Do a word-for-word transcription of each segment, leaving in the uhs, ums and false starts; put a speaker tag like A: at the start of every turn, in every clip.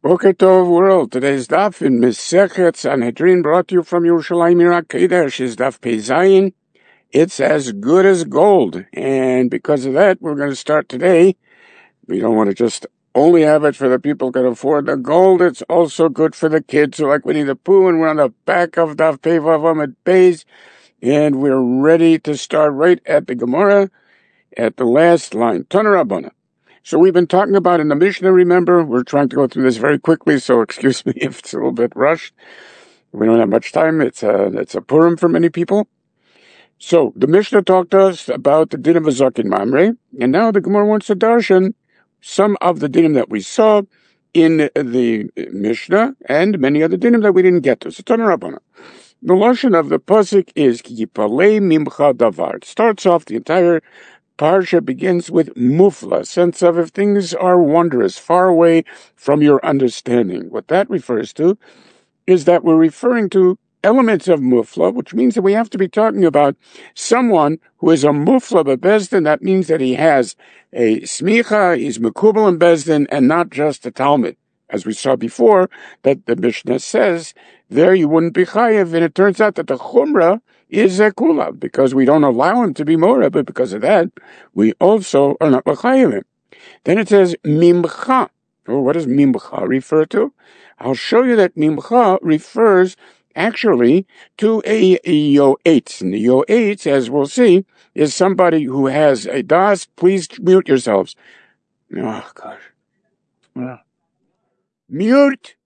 A: Boker Tov world. Today's daf in Mesechet Sanhedrin, brought to you from Yerushalayim Irak Kedesh, is daf Pei Zayin. It's as good as gold, and because of that, we're going to start today. We don't want to just only have it for the people who can afford the gold. It's also good for the kids who like Winnie the Pooh, and we're on the back of daf Pei Vav Amud Beis, and we're ready to start right at the Gemara at the last line. Tana Rabbana. So we've been talking about in the Mishnah, remember, we're trying to go through this very quickly, so excuse me if it's a little bit rushed. We don't have much time. It's a, it's a Purim for many people. So the Mishnah talked to us about the din of a Zakin Mamre, and now the Gemara wants to darshan some of the dinim that we saw in the Mishnah and many other dinim that we didn't get to. So Tana Rabbana. The lashon of the pasuk is Ki Yipalei Mimcha Davar. It starts off the entire Parsha begins with mufla, sense of if things are wondrous, far away from your understanding. What that refers to is that we're referring to elements of mufla, which means that we have to be talking about someone who is a mufla bebezdin. That means that he has a smicha, he's mekubal in bezdin, and not just a talmid. As we saw before, that the Mishnah says, there you wouldn't be chayev, and it turns out that the chumrah is a kula, because we don't allow him to be mora, but because of that, we also are not chayev him. Then it says, mimcha. Oh, what does mimcha refer to? I'll show you that mimcha refers actually to a, a yoetz. And the yoetz, as we'll see, is somebody who has a das. Please mute yourselves. Oh, gosh. Well, mute.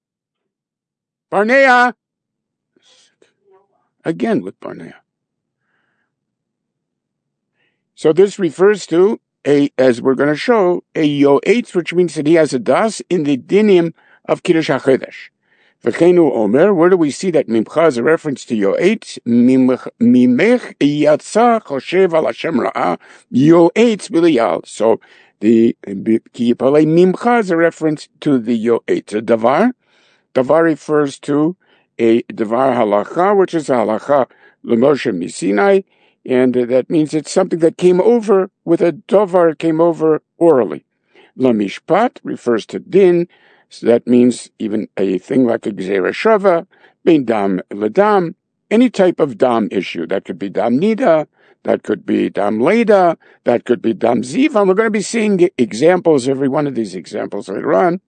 A: Barnea. Again with Barnea. So this refers to a, as we're going to show, a yoetz, which means that he has a das in the dinim of Kiddush HaChedesh. V'cheinu Omer, where do we see that mimcha is a reference to yoetz? Mimech yatsa choshev al Hashem ra'ah yoetz b'liyal. So the Ki Yipalei mimcha is a reference to the yoetz. A davar, davar refers to a davar halacha, which is a halacha l'Moshe misinai, and that means it's something that came over with a davar, came over orally. Lamishpat refers to din, so that means even a thing like a gzera shava, bein dam ledam, any type of dam issue. That could be dam nida, that could be dam leda, that could be dam ziva. We're going to be seeing examples, every one of these examples later on.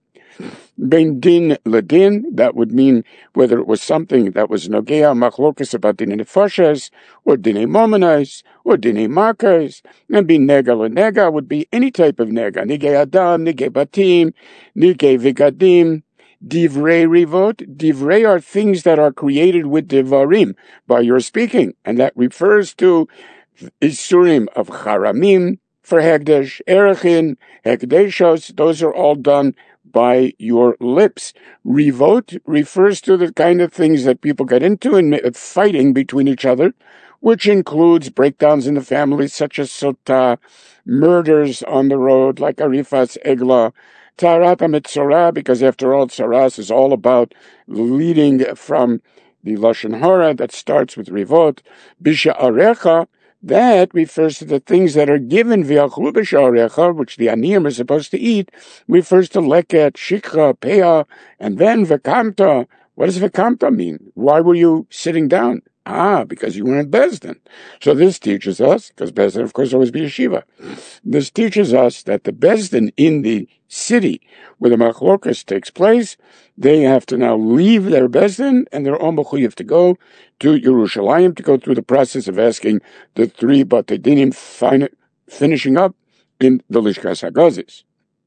A: Bein din ledin, that would mean whether it was something that was nogea machlokas about dinei nefashos, or dinei momenos, or dinei makos, and be nega lenega would be any type of nega, nigei adam, nigei batim, nigei vigadim, divrei rivot. Divrei are things that are created with divarim, by your speaking, and that refers to isurim of charamim, for hekdesh, erechin, hekdeshos, those are all done by your lips. Rivot refers to the kind of things that people get into in fighting between each other, which includes breakdowns in the family, such as sota, murders on the road, like arifas egla, tarat mitzorah, because after all, tzaras is all about leading from the lashon hara that starts with rivot. Bisha arecha, that refers to the things that are given via chlubish, which the aniyim are supposed to eat, refers to leket, shikha, peah, and then vekamta. What does vekamta mean? Why were you sitting down? Ah, because you were in Bezdin. So this teaches us, because Bezdin, of course, always be yeshiva. This teaches us that the Bezdin in the city where the machlokas takes place, they have to now leave their Bezdin, and they're all mechuyev to go to Yerushalayim to go through the process of asking the three batei dinim, fin- finishing up in the Lishkas HaGazis.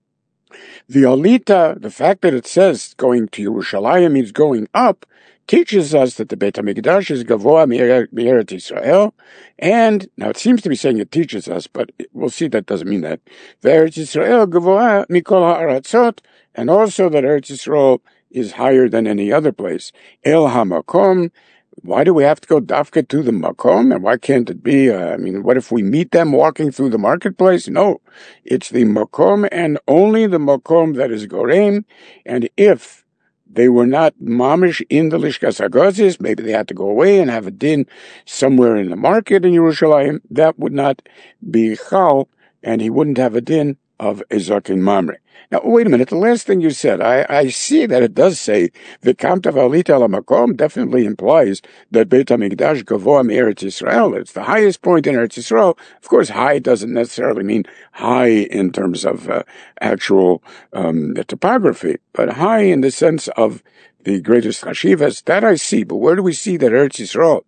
A: The alita, the fact that it says going to Yerushalayim means going up, teaches us that the Beit HaMikdash is gavoa me'eretz Yisrael, and now it seems to be saying it teaches us, but we'll see that doesn't mean that. Ve'eretz Yisrael gavoa mikol ha'aratzot, and also that Eretz Yisrael is higher than any other place. El hamakom. Why do we have to go dafka to the makom? And why can't it be, uh, I mean, what if we meet them walking through the marketplace? No, it's the makom and only the makom that is goreim. And if they were not mamish in the Lishkas HaGazis, maybe they had to go away and have a din somewhere in the market in Yerushalayim, that would not be chal, and he wouldn't have a din of a Zaken Mamre. Now, wait a minute. The last thing you said, I, I see that it does say the Kamta Valita Al Makom definitely implies that Beit HaMikdash Gavoa Eretz Yisrael. It's the highest point in Eretz Yisrael. Of course, high doesn't necessarily mean high in terms of uh, actual um, the topography, but high in the sense of the greatest chashivas. That I see. But where do we see that Eretz Yisrael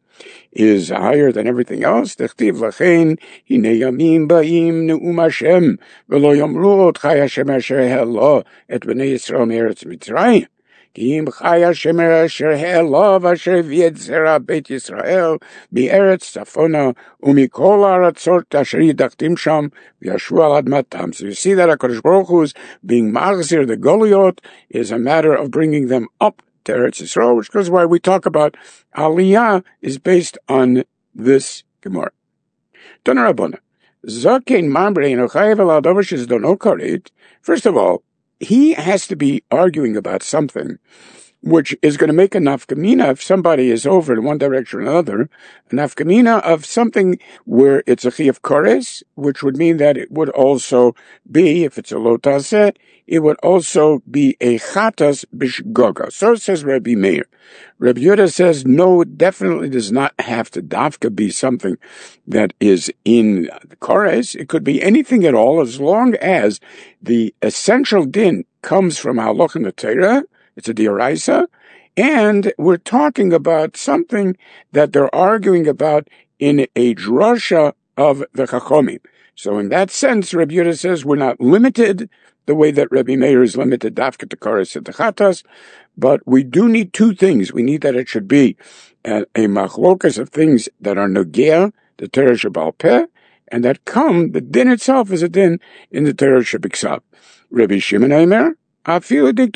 A: is higher than everything else? Dechtiv lachein hine yamim ba'im ne'um Hashem v'lo yomru ot chai Hashem asher helo et b'nei Yisrael me'eretz Mitzrayim ki im chai Hashem asher helo v'asher v'yed zera beit Yisrael bi'eretz tzafona u'mikol ha'aratzot asher yidachtim sham v'yashu al admatam. So you see that HaKadosh Baruch Hu is being machzir the Goliot is a matter of bringing them up to Eretz Yisrael, which is why we talk about Aliyah is based on this Gemara. Tana Rabbana. Zaken Mamre Enochayev Al Davar Shezdono Karet. First of all, he has to be arguing about something which is going to make a nafkamina if somebody is over in one direction or another, a nafkamina of something where it's a chiyuv kores, which would mean that it would also be, if it's a lo taseh, it would also be a chatas bishgoga. So says Rabbi Meir. Rabbi Yehuda says, no, it definitely does not have to dafka be something that is in kores. It could be anything at all, as long as the essential din comes from halach in the Torah. It's a dioraisa, and we're talking about something that they're arguing about in a drasha of the Chachomim. So in that sense, Rabbi Yehuda says we're not limited the way that Rabbi Meir is limited dafka to kares and chatas, but we do need two things. We need that it should be a, a machlokas of things that are nogea, the Torah Shebal Peh, and that come, the din itself is a din in the Torah Shebiksav. Rabbi Shimon Aimer, this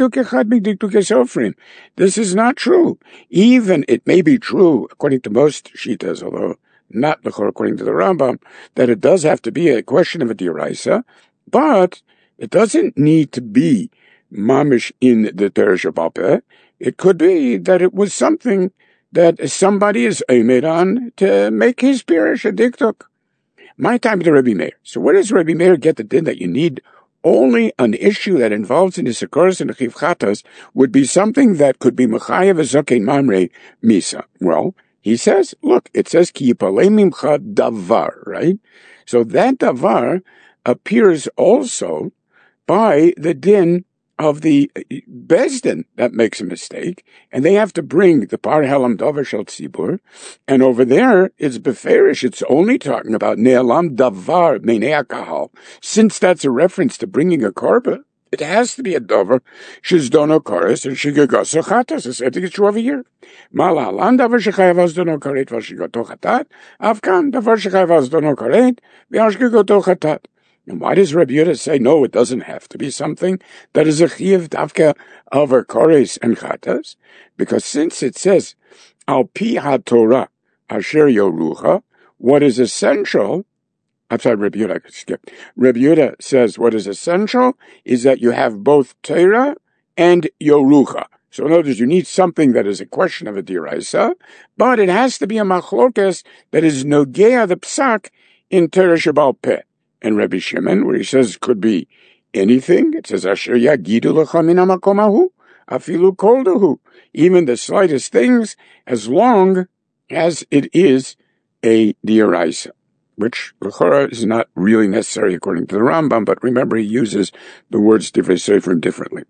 A: is not true. Even it may be true, according to most shitas, although not according to the Rambam, that it does have to be a question of a dioraisa, but it doesn't need to be mamish in the Torah Shebal Peh. It could be that it was something that somebody is aimed on to make his pirish a diktuk. My time to Rabbi Meir. So where does Rabbi Meir get the din that you need only an issue that involves in the Sikoros and the Chiv Chatas would be something that could be Mechayev Zaken Mamre Misa? Well, he says, look, it says Ki Yipalei Mimcha Davar, right? So that Davar appears also by the din of the Bezdin that makes a mistake, and they have to bring the Par Helam Davar Shel Tzibur, and over there it's Beferish, it's only talking about Ne'elam Davar Meinei HaKahal. Since that's a reference to bringing a korban, it has to be a Davar Shezdono Kares and Shigagoso Chatas. I think it's true over here. Malalan Davar Shechayev Azdono Karet Vashigato Chatat, Avkan Davar Shechayev Azdono Karet V'Ashgigato Chatat. And why does Rabbi Yehuda say, no, it doesn't have to be something that is a chiyuv davka of a kores and chatas? Because since it says, al pi ha-Torah asher yorucha, what is essential, I'm sorry, Rabbi Yehuda, I could skip. Rabbi Yehuda says what is essential is that you have both Torah and yorucha. So in other words, you need something that is a question of a diraisa, but it has to be a machlokes that is nogea the psak in Torah Shebal Peh. And Rabbi Shimon, where he says it could be anything, it says, Asher yagidu lecha min hamakom hahu, afilu kol dahu, even the slightest things, as long as it is a dioraisa, which l'chora is not really necessary according to the Rambam, but remember he uses the words divrei sefer differently.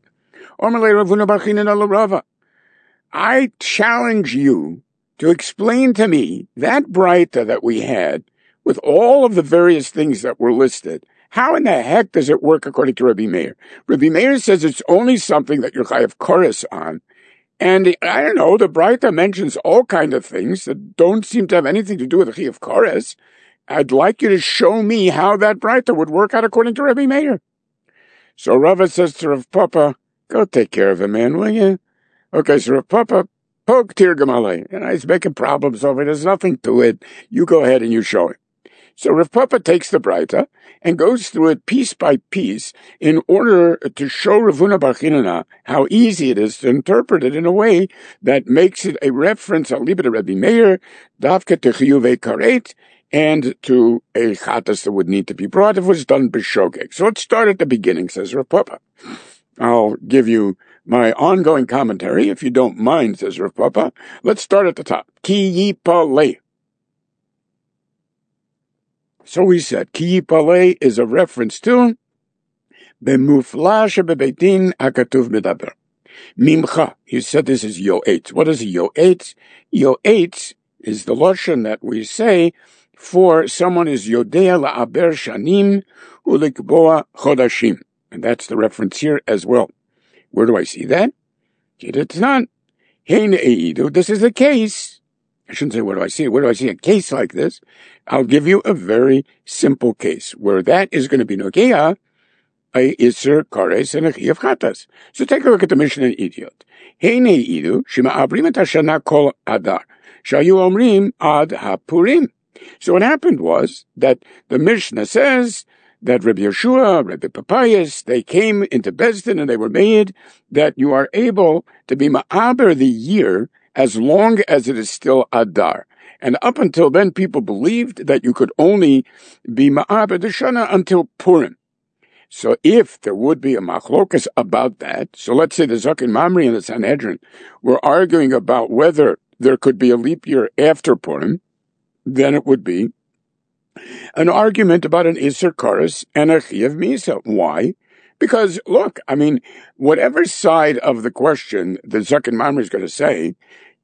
A: I challenge you to explain to me that braita that we had with all of the various things that were listed. How in the heck does it work according to Rabbi Meir? Rabbi Meir says it's only something that you're chayav kores on. And I don't know, the Braita mentions all kind of things that don't seem to have anything to do with the chayav kores. I'd like you to show me how that Braita would work out according to Rabbi Meir. So Rava says to Rav Papa, go take care of him, man, will you? Okay, so Rav Papa, poke Tirgamalei. And he's making problems over it. There's nothing to it. You go ahead and you show him. So Rav Papa takes the Braita and goes through it piece by piece in order to show Rav Huna bar Chinana how easy it is to interpret it in a way that makes it a reference, I'll leave it to Rabbi Meir, Davka Techiyuvei Karet, and to a chatas that would need to be brought if it was done b'shogeg. So let's start at the beginning, says Rav Papa. I'll give you my ongoing commentary, if you don't mind, says Rav Papa. Let's start at the top. Ki yipaleh. So we said, Ki yipaleh is a reference to B'mufla shebebeit din hakatuv medaber. Mimcha. You said this is yoetz. What is a yoetz? Yoetz is the lashon that we say for someone is yodea la'aber shanim ulikboa chodashim. And that's the reference here as well. Where do I see that? Kidatnan. Hein eidu. This is a case. I shouldn't say where do I see it. Where do I see a case like this? I'll give you a very simple case where that is going to be nogea a iser kares and a chiyuv chatas. So take a look at the Mishnah in Idiot. Hein eidu shema abrim et hashana kol adar. Shayu omrim ad hapurim. So what happened was that the Mishnah says that Rabbi Yeshua, Rabbi Papayas, they came into Bezdin and they were made that you are able to be ma'aber the year as long as it is still Adar. And up until then, people believed that you could only be ma'aber the Shana until Purim. So if there would be a machlokas about that, so let's say the Zaken Mamri and the Sanhedrin were arguing about whether there could be a leap year after Purim, then it would be an argument about an Isser Kares and a Chiyuv Misa. Why? Because, look, I mean, whatever side of the question the Zaken Mamre is going to say,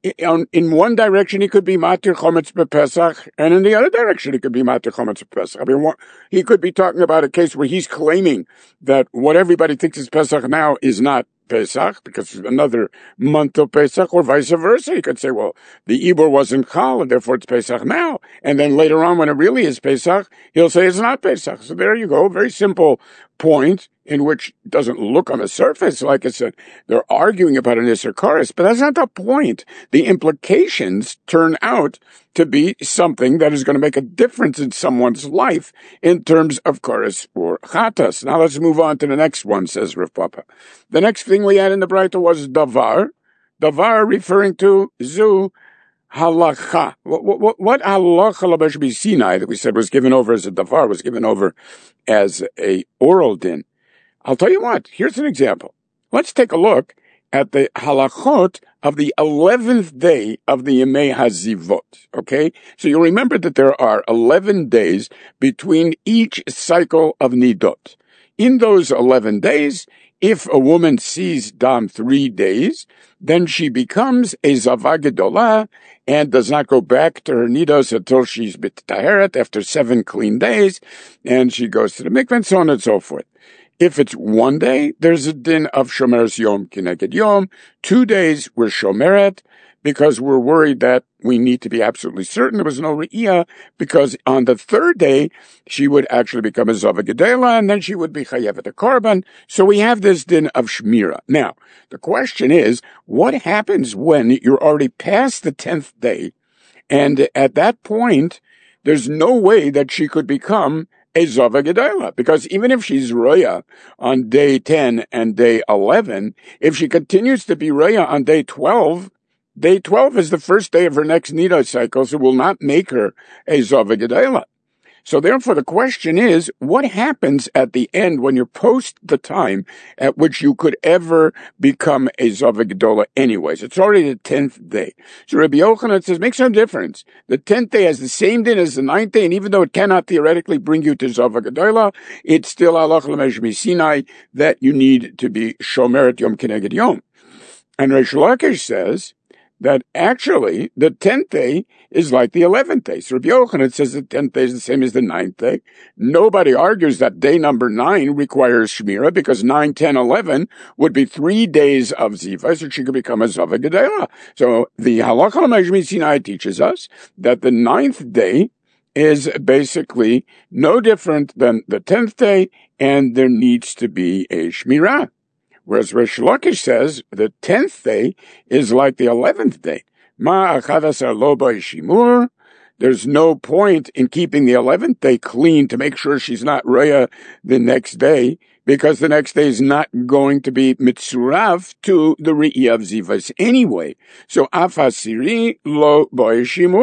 A: in one direction he could be Matir Chometz B'Pesach, and in the other direction he could be Matir Chometz B'Pesach. I mean, he could be talking about a case where he's claiming that what everybody thinks is Pesach now is not Pesach, because it's another month of Pesach, or vice versa. You could say, well, the Ibor wasn't Chal, and therefore it's Pesach now. And then later on, when it really is Pesach, he'll say it's not Pesach. So there you go. Very simple point in which it doesn't look on the surface. Like I said, they're arguing about an Isser Kares, but that's not the point. The implications turn out to be something that is going to make a difference in someone's life in terms of Kares or Chatas. Now let's move on to the next one, says Rav Papa. The next thing we had in the Braita was Davar. Davar referring to Zu Halacha. What, what, what Halacha Labesh Sinai that we said was given over as a Davar, was given over as a oral din. I'll tell you what, here's an example. Let's take a look at the halachot of the eleventh day of the Yemei Hazivot, okay? So you'll remember that there are eleven days between each cycle of Nidot. In those eleven days, if a woman sees Dam three days, then she becomes a Zava Gedolah and does not go back to her Nidos until she's B'Taheret after seven clean days, and she goes to the mikveh and so on and so forth. If it's one day, there's a din of Shomeres Yom Kineged Yom. Two days, we're Shomeret, because we're worried that we need to be absolutely certain there was no Re'iyah, because on the third day, she would actually become a Zava Gedela, and then she would be Chayevet a Korban. So we have this din of Shmira. Now, the question is, what happens when you're already past the tenth day, and at that point, there's no way that she could become a Zava Gedela, because even if she's Roya on day ten and day eleven, if she continues to be Roya on day twelve, day twelve is the first day of her next Nida cycle, so will not make her a Zava Gedela. So therefore the question is, what happens at the end when you're post the time at which you could ever become a Zava Gedola anyways? It's already the tenth day. So Rabbi Yochanan says, makes no difference. The tenth day has the same din as the ninth day, and even though it cannot theoretically bring you to Zava Gedola, it's still Halach L'Mesh Sinai that you need to be Shomeret Yom Kineged Yom. And Reish Lakish says that actually the tenth day is like the eleventh day. So Rabbi Yochanan says the tenth day is the same as the ninth day. Nobody argues that day number nine requires Shmira, because nine, ten, eleven would be three days of Ziva, so she could become a Zava Gedela. So the Halakha L'Mejmi Sinai teaches us that the ninth day is basically no different than the tenth day, and there needs to be a Shmira. Whereas Reish Lakish says the tenth day is like the eleventh day. Ma achadasar lo b'shimur. There's no point in keeping the eleventh day clean to make sure she's not roya the next day, because the next day is not going to be mitzurav to the re'iyah of zivas anyway. So afasiri lo b'shimur.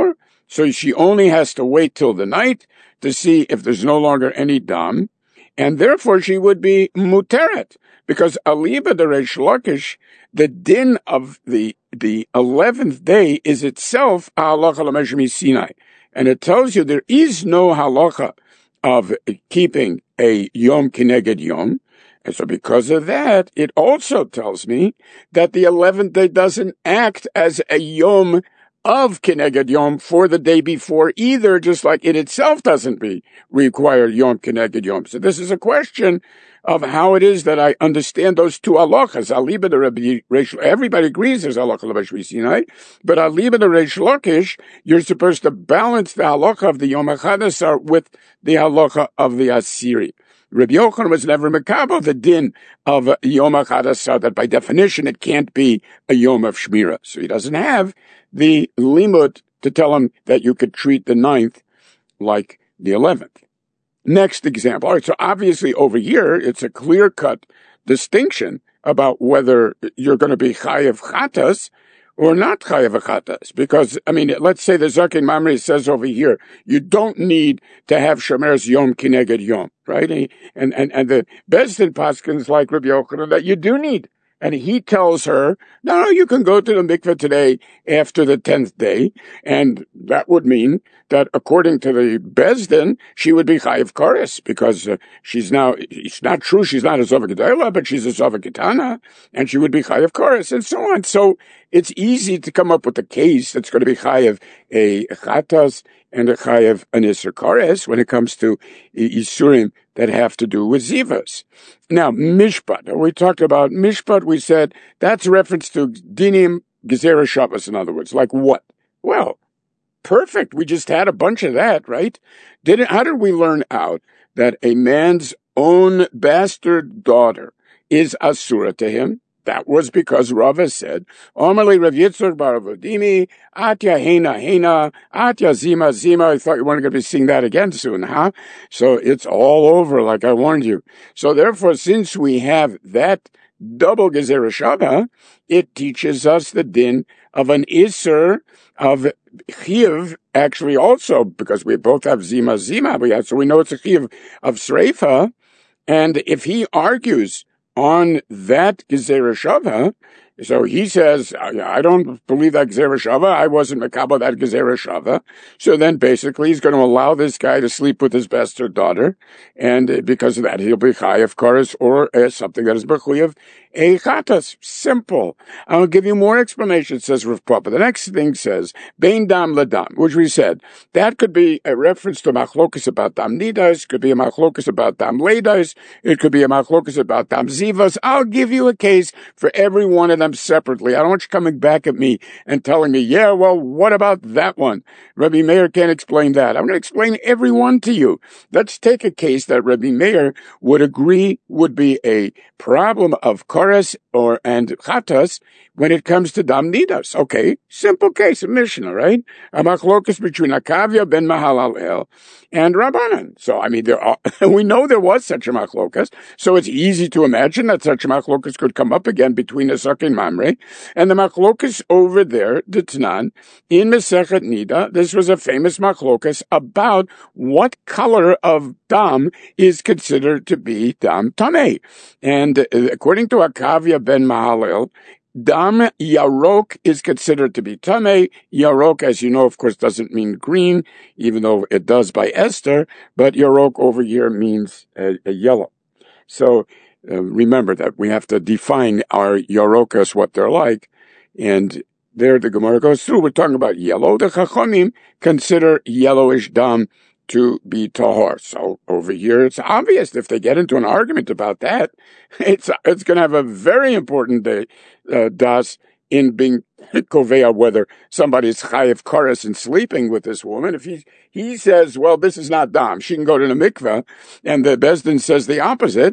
A: So she only has to wait till the night to see if there's no longer any dam, and therefore she would be muteret, because aliba de Reish Lakish, the din of the the eleventh day is itself a halacha l'meshem Sinai, and it tells you there is no halacha of keeping a yom kineged yom. And so because of that, it also tells me that the eleventh day doesn't act as a yom of Kineged Yom for the day before either, just like it itself doesn't be required Yom Kineged Yom. So this is a question of how it is that I understand those two halachas. Aliba de Rabbi Reish, everybody agrees there's halacha l'Bashvi Sinai, but Aliba de Reish Lakish, you're supposed to balance the halacha of the Yom HaChadasar with the halacha of the Asiri. Rabbi Yochanan was never mekabel the din of Yom HaChadasar, that by definition it can't be a Yom of Shmira. So he doesn't have the limud to tell him that you could treat the ninth like the eleventh. Next example. All right, so obviously over here, it's a clear-cut distinction about whether you're going to be chayav chatas or not chayav chatas. Because, I mean, let's say the Zaken Mamre says over here, you don't need to have Shomer's Yom Kineged Yom, right? And, and, and the Bezdin Paskins like Rabbi Yochanan that you do need. And he tells her, no, no, you can go to the mikveh today after the tenth day. And that would mean that according to the Bezdin, she would be chayiv kares, because uh, she's now, it's not true, she's not a Zova Gedela, but she's a Zova Ketana, and she would be chayiv kares, and so on. So it's easy to come up with a case that's going to be chayiv a chatas and a chayiv an iser kares when it comes to isurim that have to do with zivas. Now, mishpat. We talked about mishpat. We said that's a reference to dinim gezerah Shabbos. In other words, like what? Well, perfect. We just had a bunch of that, right? Did it, how did we learn out that a man's own bastard daughter is asura to him? That was because Rava said, Omerli Rav Yitzchak bar Avodimi, Atya Hena Hena, Atya Zima Zima. I thought you weren't going to be seeing that again soon, huh? So it's all over, like I warned you. So therefore, since we have that double Gezerah Shabbat, it teaches us the din of an Isser of Chiv, actually also, because we both have Zima Zima, we have, so we know it's a Chiv of Sreifa, and if he argues on that Gezerah Shava, so he says, I don't believe that Gezerah Shava, I wasn't Mekabel that Gezerah Shava. So then basically he's going to allow this guy to sleep with his bastard daughter, and because of that he'll be Chayav Kares, or uh, something that is Bechuyev Eichatas. Simple. I'll give you more explanation, says Rav Papa. The next thing says, Bein Dam Ladam, which we said, that could be a reference to Machlokas about Dam Nidas, could be a Machlokas about Dam Leidas, it could be a Machlokas about Dam Zivas. I'll give you a case for every one of them separately. I don't want you coming back at me and telling me, yeah, well, what about that one? Rabbi Meir can't explain that. I'm going to explain every one to you. Let's take a case that Rabbi Meir would agree would be a problem of Koras or and Chatas when it comes to Dam Nidas. Okay, simple case, a Mishnah, right? A machlokas between Akavia ben Mahalalel and Rabbanan. So, I mean, there are, we know there was such a machlokas, so it's easy to imagine that such a machlokas could come up again between Isaac and Mamre. And the machlokas over there, the Tanan, in Masechet Nida, this was a famous machlokas about what color of dam is considered to be dam tameh. And according to Akavia ben Mahalel, Dam Yarok is considered to be Tameh. Yarok, as you know, of course, doesn't mean green, even though it does by Esther, but Yarok over here means a, a yellow. So uh, remember that we have to define our Yarokas, what they're like, and there the Gemara goes through. We're talking about yellow. The Chachamim consider yellowish Dam to be tahor. So over here, it's obvious if they get into an argument about that, it's it's going to have a very important day, uh, das in being kovea whether somebody's chayiv kares and sleeping with this woman. If he he says, well, this is not dam, she can go to the mikveh, and the Bezdin says the opposite,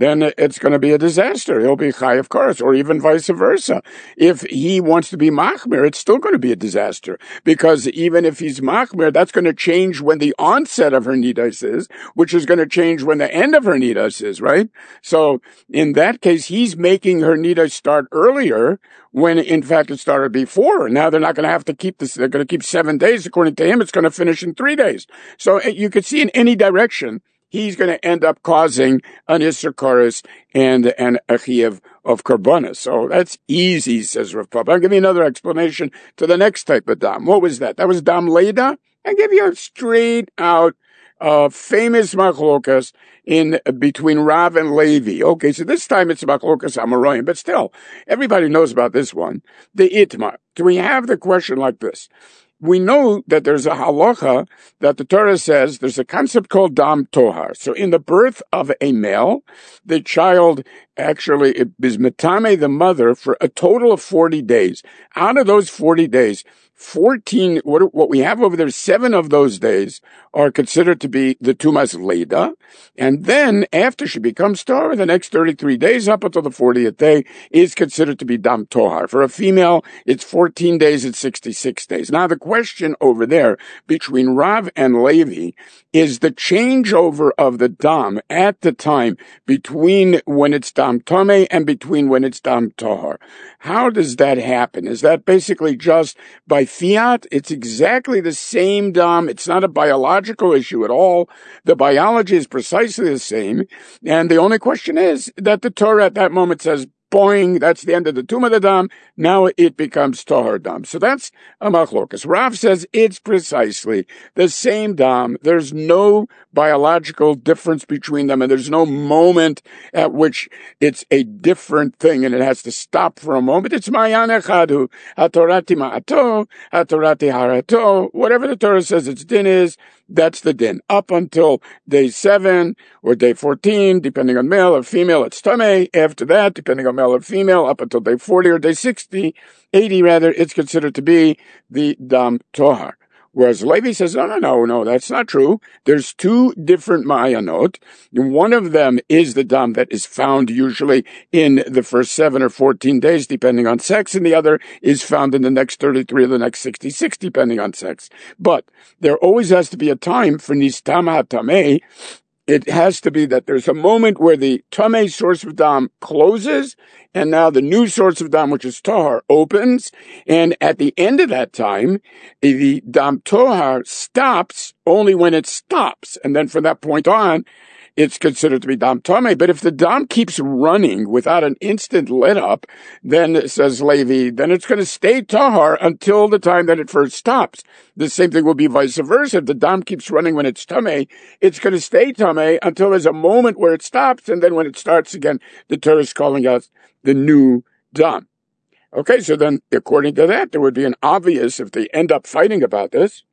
A: then it's going to be a disaster. He'll be chai, of course, or even vice versa. If he wants to be machmir, it's still going to be a disaster, because even if he's machmir, that's going to change when the onset of her nidas is, which is going to change when the end of her nidas is, right? So in that case, he's making her nidas start earlier when in fact it started before. Now they're not going to have to keep this. They're going to keep seven days. According to him, it's going to finish in three days. So you could see in any direction, he's going to end up causing an Isser Koros and an Achiev of Karbonis. So that's easy, says Rav Papa. I'll give you another explanation to the next type of Dam. What was that? That was Dam Leda. I'll give you a straight out uh, famous machlokas in between Rav and Levi. Okay, so this time it's machlokas Amoraim, but still, everybody knows about this one. The Itmar. Do we have the question like this? We know that there's a halacha that the Torah says there's a concept called dam tohar. So in the birth of a male, the child actually is metame the mother for a total of forty days. Out of those forty days, fourteen, what, what we have over there, seven of those days are considered to be the Tumas Leda. And then after she becomes Torah, the next thirty-three days up until the fortieth day is considered to be Dam Tohar. For a female, it's fourteen days, it's sixty-six days. Now the question over there between Rav and Levi is the changeover of the Dam at the time between when it's Dam Tomei and between when it's Dam Tohar. How does that happen? Is that basically just by fiat? It's exactly the same Dam. It's not a biological issue at all. The biology is precisely the same. And the only question is that the Torah at that moment says, boing, that's the end of the Tumah the Dam. Now it becomes Tahar Dam. So that's a machlokas. Rav says it's precisely the same Dam. There's no biological difference between them, and there's no moment at which it's a different thing and it has to stop for a moment. It's Mayan Echadu, HaTorati Ma'ato, HaTorati Harato. Whatever the Torah says its din is, that's the din. Up until day seven or day fourteen, depending on male or female, it's Tameh. After that, depending on male or female, up until day forty or day sixty, eighty rather, it's considered to be the Dam Tohar. Whereas Levi says, no, no, no, no, that's not true. There's two different Ma'ayanot. One of them is the Dam that is found usually in the first seven or fourteen days, depending on sex, and the other is found in the next thirty-three or the next sixty-six, depending on sex. But there always has to be a time for Nistam HaTameh. It has to be that there's a moment where the Tameh source of Dam closes, and now the new source of Dam, which is Tohar, opens. And at the end of that time, the Dam Tohar stops only when it stops. And then from that point on, it's considered to be Dam Tameh. But if the Dam keeps running without an instant let up, then, says Levi, then it's going to stay Tahar until the time that it first stops. The same thing will be vice versa. If the Dam keeps running when it's Tameh, it's going to stay Tameh until there's a moment where it stops, and then when it starts again, the Torah is calling out the new Dam. Okay, so then, according to that, there would be an obvious, if they end up fighting about this,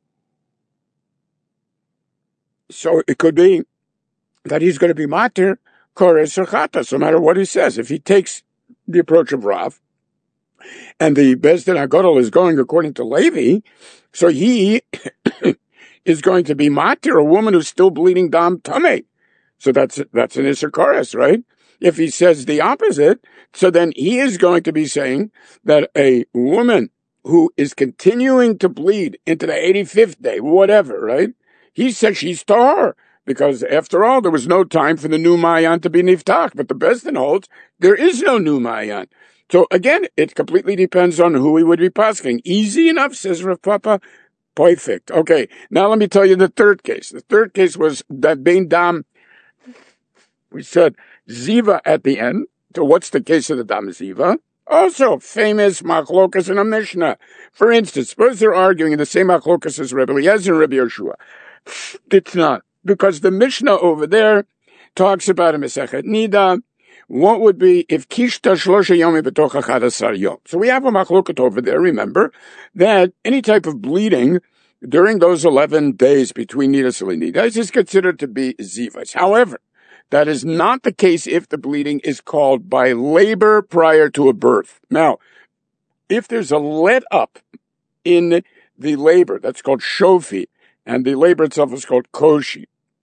A: so it could be that he's going to be matir kores or chatas, no matter what he says. If he takes the approach of Rav, and the Beis Din HaGadol is going according to Levi, so he is going to be matir a woman who's still bleeding dam tameh. So that's that's an Isser Koros, right? If he says the opposite, so then he is going to be saying that a woman who is continuing to bleed into the eighty-fifth day, whatever, right? He says she's tahor. Because, after all, there was no time for the new Mayan to be niftach. But the Beis Din holds there is no new Mayan. So, again, it completely depends on who he would be pasking. Easy enough, says Rav Papa. Perfect. Okay, now let me tell you the third case. The third case was that Bein Dam, we said Ziva at the end. So what's the case of the Dam Ziva? Also, famous machlokas in a Mishnah. For instance, suppose they're arguing in the same machlokas as Rebbe Eliezer and Rebbe Yeshua. It's not. Because the Mishnah over there talks about a Masechet Nida. What would be if Kishta Shlosha Yomi B'toch Achad Asar Yom? So we have a machloket over there, remember, that any type of bleeding during those eleven days between Nidas and Nidas is considered to be Zivas. However, that is not the case if the bleeding is called by labor prior to a birth. Now, if there's a let up in the labor, that's called shofi, and the labor itself is called koshi.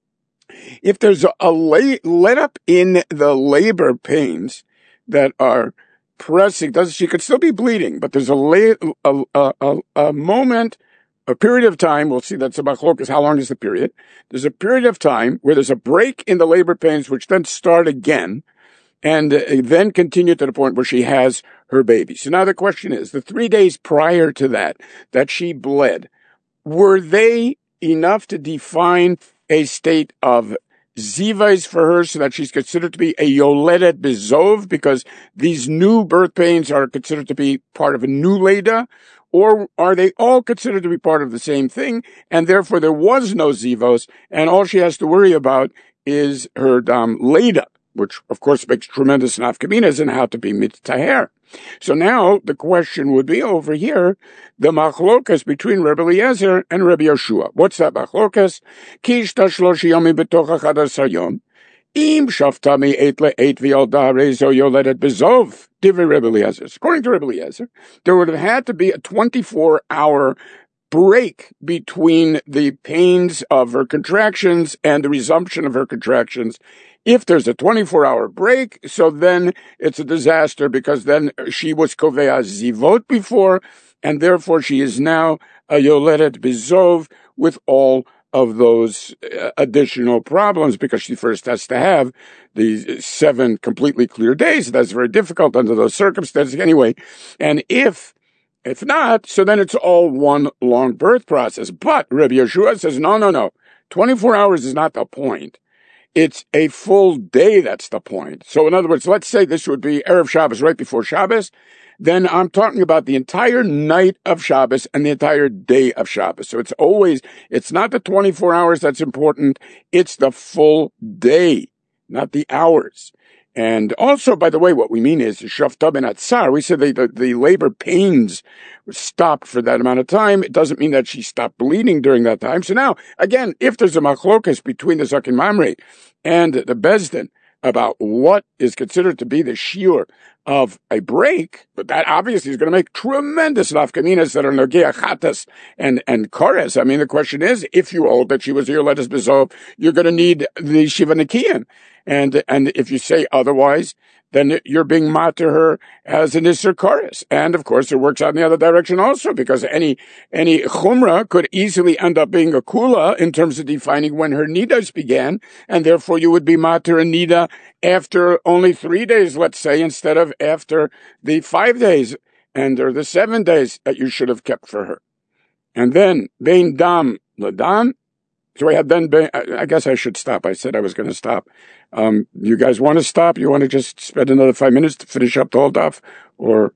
A: If there's a, a lay, let up in the labor pains that are pressing, does she could still be bleeding, but there's a, lay, a, a, a, a moment, a period of time, we'll see that's about chlokas, how long is the period? There's a period of time where there's a break in the labor pains, which then start again, and uh, then continue to the point where she has her baby. So now the question is, the three days prior to that, that she bled, were they enough to define a state of zivais for her so that she's considered to be a yoledet bezov, because these new birth pains are considered to be part of a new leda? Or are they all considered to be part of the same thing, and therefore there was no zivos, and all she has to worry about is her dam leda, which of course makes tremendous nafkaminas in how to be mitztaher. So now the question would be over here, the machlokas between Rebbe Eliezer and Rebbe Yeshua. What's that machlokas? Kish tashlosh yomi betoch achadasar yom. Im shaftami eight le'eight v'yolda rezo yoledet bezov. Divrei Rebbe Eliezer. According to Rebbe Eliezer, there would have had to be a twenty-four hour break between the pains of her contractions and the resumption of her contractions. If there's a twenty-four hour break, so then it's a disaster, because then she was kovea zivot before, and therefore she is now a yoledet bezov with all of those additional problems, because she first has to have the seven completely clear days. That's very difficult under those circumstances anyway. And if If not, so then it's all one long birth process. But Rabbi Yeshua says, no, no, no. twenty-four hours is not the point. It's a full day that's the point. So in other words, let's say this would be Erev Shabbos, right before Shabbos. Then I'm talking about the entire night of Shabbos and the entire day of Shabbos. So it's always, it's not the twenty-four hours that's important. It's the full day, not the hours. And also, by the way, what we mean is shafta ben atzar. We said the, the, the labor pains stopped for that amount of time. It doesn't mean that she stopped bleeding during that time. So now, again, if there's a machlokas between the Zakin Mamre and the Bezdin about what is considered to be the shiur of a break, but that obviously is going to make tremendous nafkaminas that are nogea chatas and, and kores. I mean, the question is, if you hold that she was your lettuce bezov, you're going to need the shiva nikian. And, and if you say otherwise, then you're being mater her as an Isser Kores. And of course, it works out in the other direction also, because any, any chumrah could easily end up being a kula in terms of defining when her nidas began. And therefore you would be mater a nida after only three days, let's say, instead of after the five days and or the seven days that you should have kept for her. And then, bein dam ladam. So I had then, been, I guess I should stop. I said I was going to stop. Um, you guys want to stop? You want to just spend another five minutes to finish up the whole daf? Or,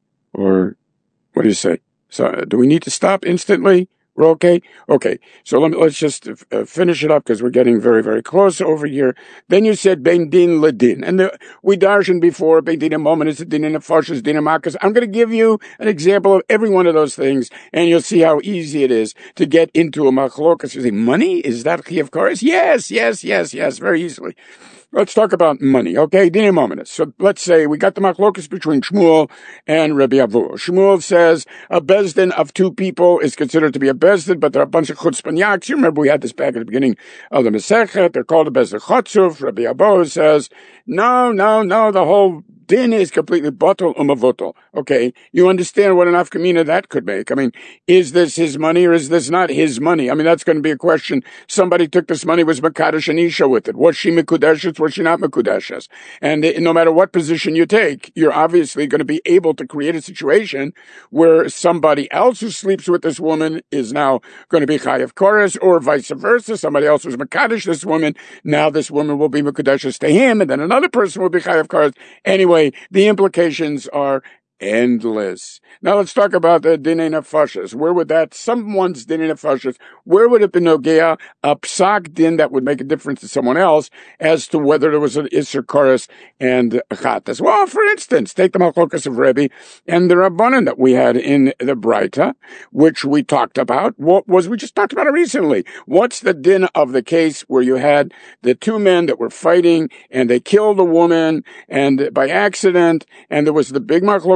A: or what do you say? So do we need to stop instantly? We're okay? Okay. So let me, let's just uh, finish it up, because we're getting very, very close over here. Then you said bein din ledin. And the, we darshan before, bein din a moment is a din in a fashas, din a makas. I'm going to give you an example of every one of those things, and you'll see how easy it is to get into a machlokas. You say, money? Is that chiyuv kares? Yes, yes, yes, yes, very easily. Let's talk about money, okay? Dine momentus. So let's say we got the machlokas between Shmuel and Rabbi Avu. Shmuel says a bezdin of two people is considered to be a bezdin, but there are a bunch of chutzpanyaks. You remember we had this back at the beginning of the Masechet. They're called a bezdin chotzuf. Rabbi Avu says, no, no, no, the whole din is completely bottle umavotel. Okay, you understand what an afkamina that could make. I mean, is this his money or is this not his money? I mean, that's going to be a question. Somebody took this money, was Makadosh and Isha with it. Was she Mekudeshes? Was she not Mekudeshes? And no matter what position you take, you're obviously going to be able to create a situation where somebody else who sleeps with this woman is now going to be Chayav Kores, or vice versa. Somebody else was Makadosh this woman. Now this woman will be Mekudeshes to him, and then another person will be Chayav Kores. Anyway, the implications are endless. Now let's talk about the dinei nefashos. Where would that, someone's dinei nefashos, where would it be nogea, a psak din that would make a difference to someone else as to whether there was an Isser Koros and Chatas? Well, for instance, take the Machlokas of Rebbe and the Rabbanan that we had in the Breita, which we talked about. What was, we just talked about it recently. What's the din of the case where you had the two men that were fighting and they killed a woman and by accident, and there was the big Machlokas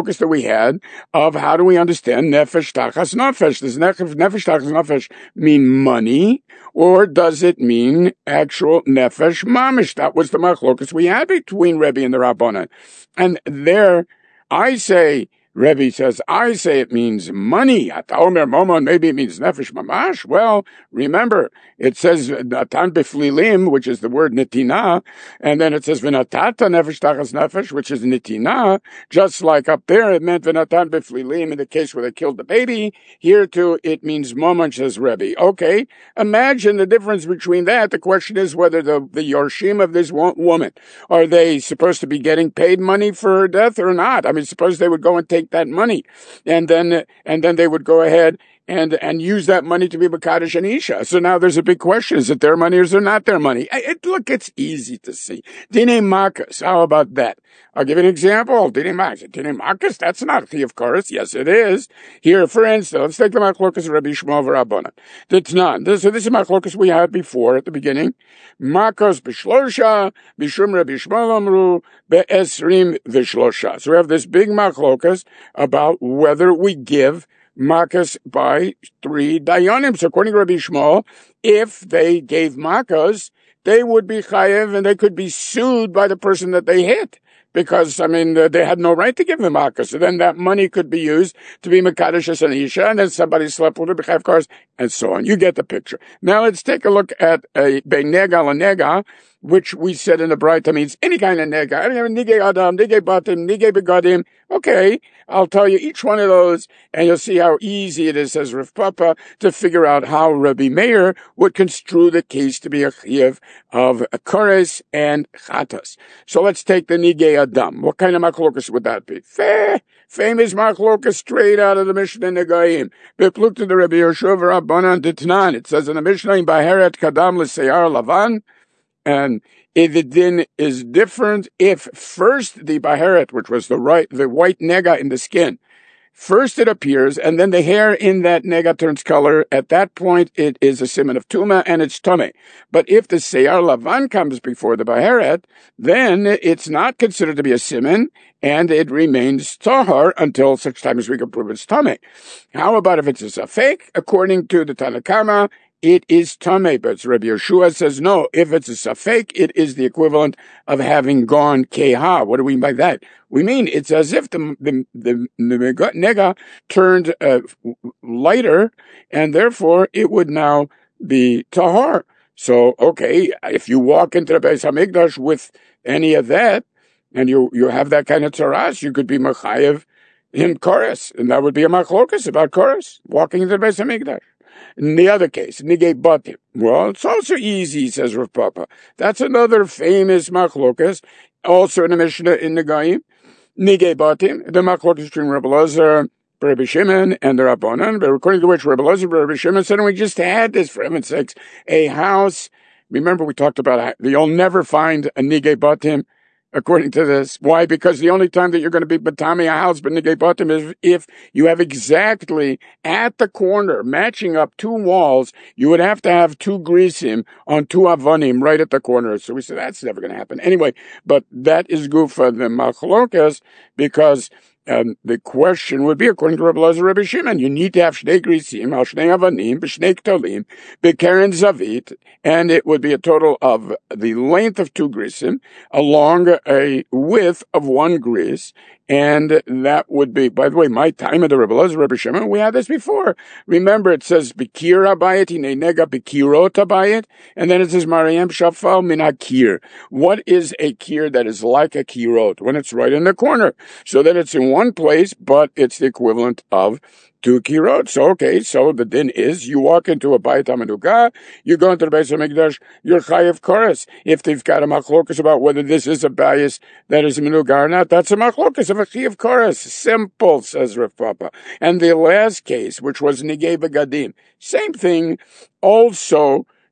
A: machlokas that we had of how do we understand nefesh tachas nefesh. Does nefesh tachas nefesh mean money, or does it mean actual nefesh mamish? That was the machlokas we had between Rebbe and the Rabbanan. And there, I say, Rebbe says, I say it means money. Omer momon, maybe it means nefesh mamash. Well, remember, it says natan beflilim, which is the word nitina, and then it says v'natata nefesh tachas nefesh, which is nitina. Just like up there, it meant v'natan beflilim in the case where they killed the baby. Here too, it means momon, says Rebbe. Okay, imagine the difference between that. The question is whether the, the yorshim of this woman, are they supposed to be getting paid money for her death or not? I mean, suppose they would go and take that money, and then and then they would go ahead and and use that money to be Makadosh and Isha. So now there's a big question: is it their money or is it not their money? It, look, it's easy to see. Dine Makas, how about that? I'll give you an example. Dine Makas, Dine Makas, that's not a of course. Yes, it is. Here, for instance, let's take the Machlokas of Rabbi Shmuel v'Rabbanan. That's not. This, so this is Machlokas we had before at the beginning. Makas b'shlosha, b'shum Rabbi Shmuel amru, be'esrim v'shlosha. So we have this big Machlokas about whether we give makas by three dayanim. So according to Rabbi Shmuel, if they gave makas, they would be chayev and they could be sued by the person that they hit. Because, I mean, they had no right to give them makas. So then that money could be used to be mekadosh and isha, and then somebody slept with her, bechayev cars, and so on. You get the picture. Now let's take a look at a benega lanega, which we said in the Braita means any kind of nega. Nige adam, nige batim, nige begadim. Okay, I'll tell you each one of those, and you'll see how easy it is, says Rav Papa, to figure out how Rabbi Meir would construe the case to be a chiyuv of kores and chatas. So let's take the nige adam. What kind of machlokas would that be? Fair. Famous machlokas straight out of the Mishnah Negaim. Bepluk to the Rabbi Yeshua Rabbanan Ditnan. It says in the Mishnah, in Baheret Kadam L'Seyar Lavan, and if the din is different, if first the baheret, which was the right, the white nega in the skin, first it appears, and then the hair in that nega turns color, at that point it is a siman of tuma and it's tame. But if the seyar lavan comes before the baheret, then it's not considered to be a siman, and it remains tahar until such time as we can prove it's tame. How about if it's a safek? According to the Tanakama, it is tameh, but Rabbi Yeshua says no. If it's a safek, it is the equivalent of having gone keha. What do we mean by that? We mean it's as if the the, the, the nega turned uh, lighter, and therefore it would now be tahar. So, okay, if you walk into the Beis Hamikdash with any of that, and you you have that kind of taras, you could be mechayev in chorus, and that would be a machlokas about chorus, walking into the Beis Hamikdash. In the other case, nigei batim. Well, it's also easy, says Rav Papa. That's another famous machlokas, also in the Mishnah in the Gaim. Nigei batim, the machlokas between Rabbi Elazar, Rabbi Shimon, and the Rabbanan, but according to which Rabbi Elazar, Rabbi Shimon said, and we just had this, for heaven's sakes, a house. Remember we talked about, you'll never find a nigei batim, according to this. Why? Because the only time that you're going to be batami a house b'nigei batim is if you have exactly at the corner, matching up two walls, you would have to have two grisim on two avonim right at the corner. So we said that's never going to happen. Anyway, but that is good for the machlokas, because Um, the question would be, according to Rabbi Elazar, Rabbi Shimon, you need to have shnei grisim, al shnei avanim, b'shnei ktolim, b'keren zavit, and it would be a total of the length of two grisim along a width of one gris, and that would be, by the way, my time of the Rabbi Elazar, Rabbi Shimon, we had this before. Remember, it says b'kir abayit, hine nega b'kirot abayit, and then it says Mariam shafal min hakir. What is a kir that is like a kirot? When it's right in the corner, so that it's in one one place, but it's the equivalent of two kirot. So, okay, so the din is, you walk into a Bayit HaMenuga, you go into the Beis HaMikdash, you're chayav chorus. If they've got a machlokas about whether this is a bias that is a menuga or not, that's a machlokas of a chayav chorus. Simple, says Rav Papa. And the last case, which was nigei begadim, same thing, also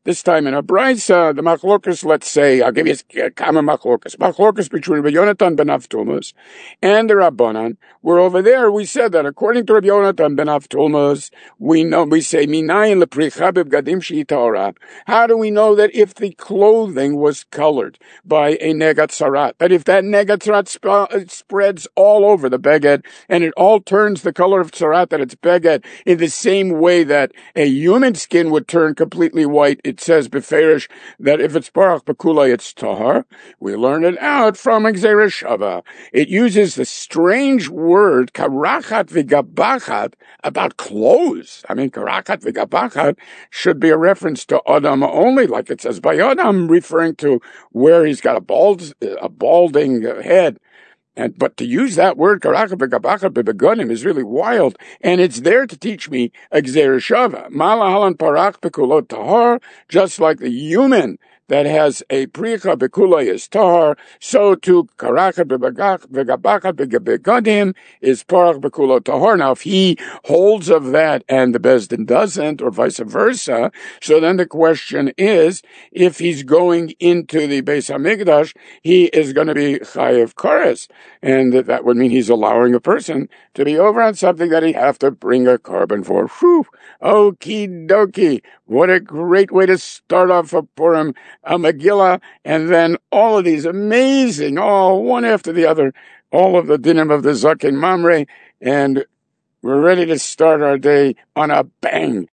A: This time in a brisa, the machlokas, let's say, I'll give you a common machlokas. Machlokas between Rabbi Yonatan ben Avtulmus and the Rabbanan. We're over there, we said that according to Rabbi Yonatan ben Avtulmus, we know, we say, Minayin lepricha b'bgadim shehi tahora. How do we know that if the clothing was colored by a negat sarat, that if that negat sarat sp- spreads all over the beged, and it all turns the color of sarat, that it's beged, in the same way that a human skin would turn completely white, it says beferish that if it's parach bakula, it's tahar. We learn it out from Gzeira Shava. It uses the strange word karachat v'gabachat about clothes. I mean, karachat v'gabachat should be a reference to Adam only, like it says by Adam, referring to where he's got a bald, a balding head. And, but to use that word, karachat v'gabachat b'begonim, is really wild. And it's there to teach me a Gzeira Shava. Malahalan parach bekulot tahar, just like the human that has a pricha bekula is tahar, so too karachat v'gabachat b'begonim is parach bekula tahar. Now, if he holds of that and the Bezdin doesn't, or vice versa, so then the question is, if he's going into the Beis HaMikdash, he is going to be chayev kares. And that would mean he's allowing a person to be over on something that he have to bring a carbon for. Whew! Okie dokie. What a great way to start off a Purim, a Megillah, and then all of these amazing, all one after the other, all of the dinim of the Zaken Mamre, and we're ready to start our day on a bang.